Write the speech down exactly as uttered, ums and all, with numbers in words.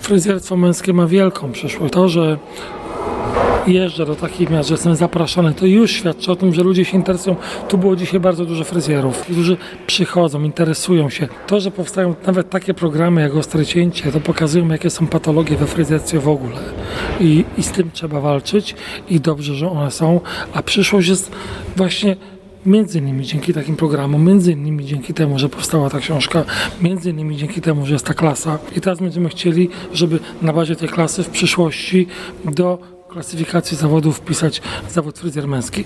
Fryzjerstwo męskie ma wielką przyszłość. To, że jeżdżę do takich miast, że jestem zapraszany, to już świadczy o tym, że ludzie się interesują. Tu było dzisiaj bardzo dużo fryzjerów, którzy przychodzą, interesują się. To, że powstają nawet takie programy jak Ostre Cięcie, to pokazują, jakie są patologie we fryzjerstwie w ogóle. I, i z tym trzeba walczyć i dobrze, że one są. A przyszłość jest właśnie między innymi dzięki takim programom, między innymi dzięki temu, że powstała ta książka, między innymi dzięki temu, że jest ta klasa. I teraz będziemy chcieli, żeby na bazie tej klasy w przyszłości do klasyfikacji zawodów wpisać zawód fryzjer męski.